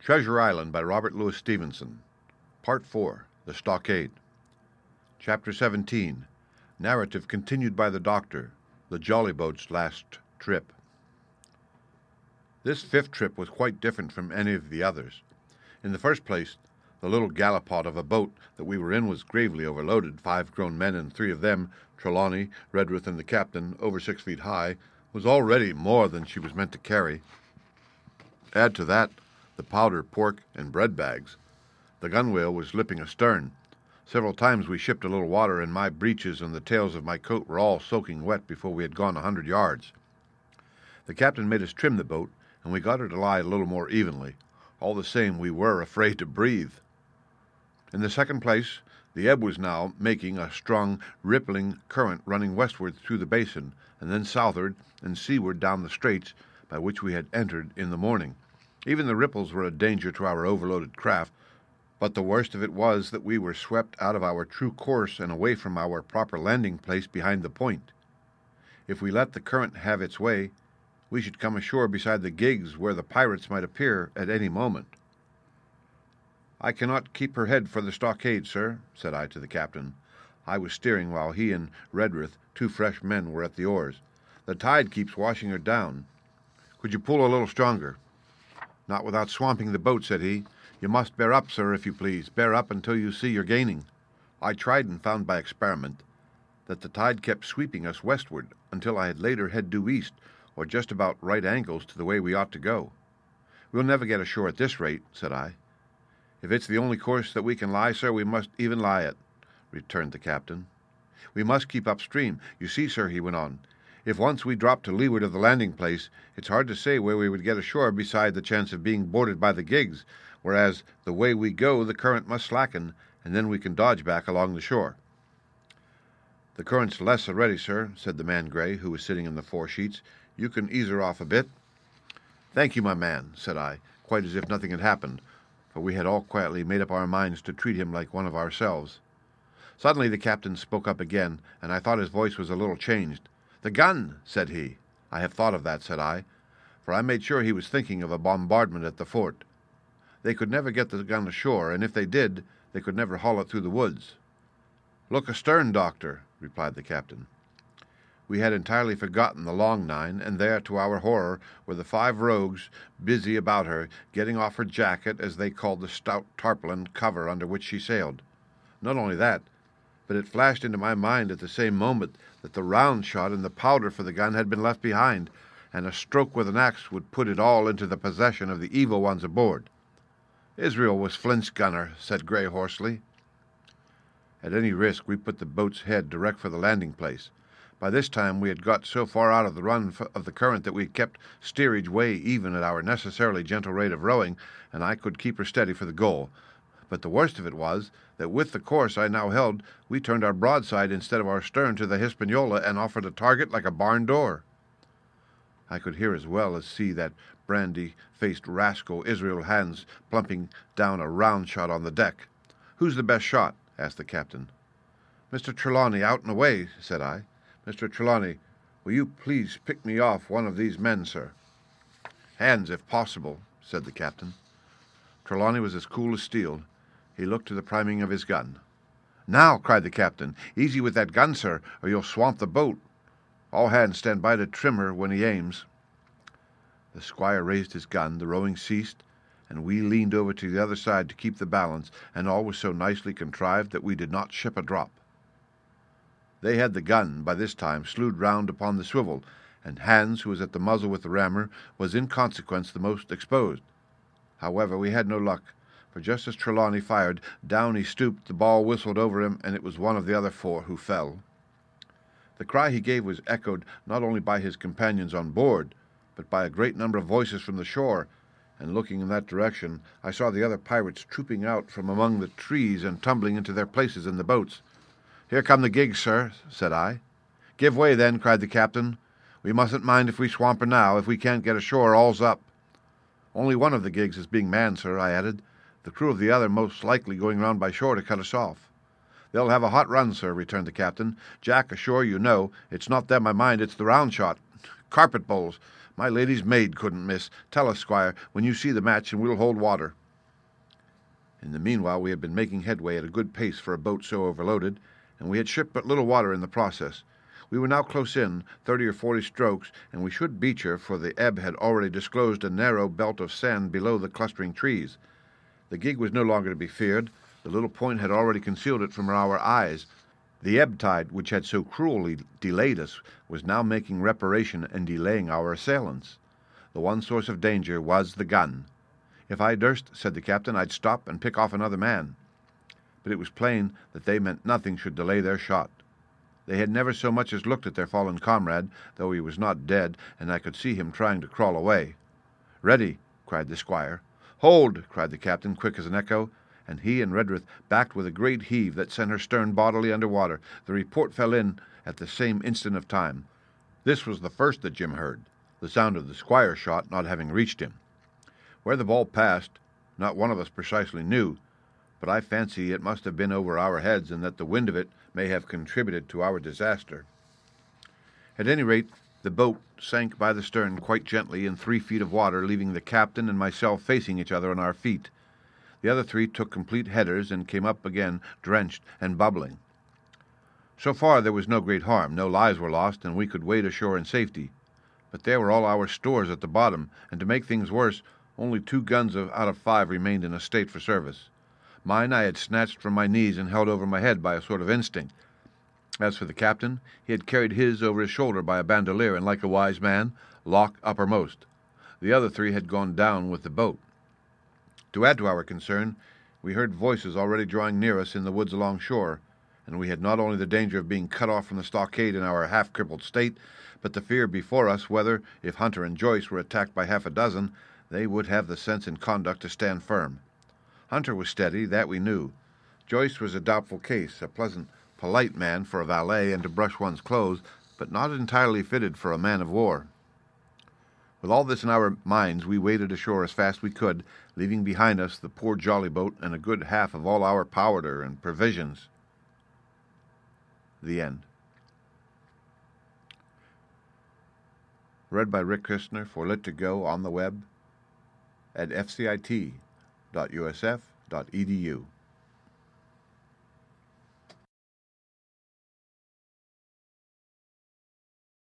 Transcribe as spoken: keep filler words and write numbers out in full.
Treasure Island by Robert Louis Stevenson. Part four. The Stockade. Chapter seventeen. Narrative continued by the Doctor. The Jolly Boat's last trip. This fifth trip was quite different from any of the others. In the first place, the little gallipot of a boat that we were in was gravely overloaded. Five grown men, and three of them, Trelawney, Redruth, and the captain, over six feet high, was already more than she was meant to carry. Add to that the powder, pork, and bread bags. The gunwale was lipping astern. Several times we shipped a little water, and my breeches and the tails of my coat were all soaking wet before we had gone a hundred yards. The captain made us trim the boat, and we got her to lie a little more evenly. All the same, we were afraid to breathe. In the second place, the ebb was now making a strong, rippling current running westward through the basin, and then southward and seaward down the straits by which we had entered in the morning. Even the ripples were a danger to our overloaded craft, but the worst of it was that we were swept out of our true course and away from our proper landing place behind the point. If we let the current have its way, we should come ashore beside the gigs where the pirates might appear at any moment. "I cannot keep her head for the stockade, sir," said I to the captain. I was steering while he and Redruth, two fresh men, were at the oars. "The tide keeps washing her down. Could you pull a little stronger?" "Not without swamping the boat," said he. "You must bear up, sir, if you please. Bear up until you see you're gaining." I tried and found by experiment that the tide kept sweeping us westward until I had laid her head due east, or just about right angles to the way we ought to go. "We'll never get ashore at this rate," said I. "If it's the only course that we can lie, sir, we must even lie it," returned the captain. "We must keep upstream. You see, sir," he went on, "if once we drop to leeward of the landing place, it's hard to say where we would get ashore beside the chance of being boarded by the gigs, whereas the way we go the current must slacken, and then we can dodge back along the shore." "The current's less already, sir," said the man Gray, who was sitting in the fore-sheets. "You can ease her off a bit." "Thank you, my man," said I, quite as if nothing had happened, for we had all quietly made up our minds to treat him like one of ourselves. Suddenly the captain spoke up again, and I thought his voice was a little changed. "The gun," said he. "I have thought of that," said I, for I made sure he was thinking of a bombardment at the fort. They could never get the gun ashore, and if they did, they could never haul it through the woods. "Look astern, Doctor," replied the captain. We had entirely forgotten the long nine, and there, to our horror, were the five rogues busy about her, getting off her jacket, as they called the stout tarpaulin cover under which she sailed. Not only that, but it flashed into my mind at the same moment that the round shot and the powder for the gun had been left behind, and a stroke with an axe would put it all into the possession of the evil ones aboard. "Israel was Flint's gunner," said Gray hoarsely. At any risk, we put the boat's head direct for the landing place. By this time we had got so far out of the run of the current that we kept steerage way even at our necessarily gentle rate of rowing, and I could keep her steady for the goal. But the worst of it was that with the course I now held, we turned our broadside instead of our stern to the Hispaniola and offered a target like a barn door. I could hear as well as see that brandy-faced rascal Israel Hands plumping down a round shot on the deck. "Who's the best shot?" asked the captain. "Mister Trelawney, out and away," said I. "Mister Trelawney, will you please pick me off one of these men, sir?" "Hands, if possible," said the captain. Trelawney was as cool as steel. He looked to the priming of his gun. "Now," cried the captain, "easy with that gun, sir, or you'll swamp the boat. All hands stand by to trim her when he aims." The squire raised his gun, the rowing ceased, and we leaned over to the other side to keep the balance, and all was so nicely contrived that we did not ship a drop. They had the gun, by this time, slewed round upon the swivel, and Hands, who was at the muzzle with the rammer, was in consequence the most exposed. However, we had no luck, for just as Trelawney fired, down he stooped, the ball whistled over him, and it was one of the other four who fell. The cry he gave was echoed not only by his companions on board, but by a great number of voices from the shore, and looking in that direction, I saw the other pirates trooping out from among the trees and tumbling into their places in the boats. "Here come the gigs, sir," said I. "Give way, then," cried the captain. "We mustn't mind if we swamp her now. If we can't get ashore, all's up." "Only one of the gigs is being manned, sir," I added. "The crew of the other most likely going round by shore to cut us off." "They'll have a hot run, sir," returned the captain. "Jack ashore, you know. It's not them I mind, it's the round shot. Carpet bowls! My lady's maid couldn't miss. Tell us, Squire, when you see the match, and we'll hold water." In the meanwhile we had been making headway at a good pace for a boat so overloaded, and we had shipped but little water in the process. We were now close in, thirty or forty strokes, and we should beach her, for the ebb had already disclosed a narrow belt of sand below the clustering trees. The gig was no longer to be feared. The little point had already concealed it from our eyes. The ebb tide, which had so cruelly delayed us, was now making reparation and delaying our assailants. The one source of danger was the gun. "If I durst," said the captain, "I'd stop and pick off another man." But it was plain that they meant nothing should delay their shot. They had never so much as looked at their fallen comrade, though he was not dead, and I could see him trying to crawl away. "Ready!" cried the squire. "Hold!" cried the captain, quick as an echo, and he and Redruth backed with a great heave that sent her stern bodily under water. The report fell in at the same instant of time. This was the first that Jim heard, the sound of the squire's shot not having reached him. Where the ball passed, not one of us precisely knew, but I fancy it must have been over our heads, and that the wind of it may have contributed to our disaster. At any rate, the boat sank by the stern quite gently in three feet of water, leaving the captain and myself facing each other on our feet. The other three took complete headers and came up again, drenched and bubbling. So far there was no great harm, no lives were lost, and we could wade ashore in safety. But there were all our stores at the bottom, and to make things worse, only two guns of, out of five remained in a state for service. Mine I had snatched from my knees and held over my head by a sort of instinct. As for the captain, he had carried his over his shoulder by a bandolier, and like a wise man, lock uppermost. The other three had gone down with the boat. To add to our concern, we heard voices already drawing near us in the woods along shore, and we had not only the danger of being cut off from the stockade in our half-crippled state, but the fear before us whether, if Hunter and Joyce were attacked by half a dozen, they would have the sense and conduct to stand firm. Hunter was steady, that we knew. Joyce was a doubtful case, a pleasant, polite man for a valet and to brush one's clothes, but not entirely fitted for a man of war. With all this in our minds, we waded ashore as fast as we could, leaving behind us the poor jolly boat and a good half of all our powder and provisions. The end. Read by Rick Christner for Lit to Go on the web at f c i t dot u s f dot e d u.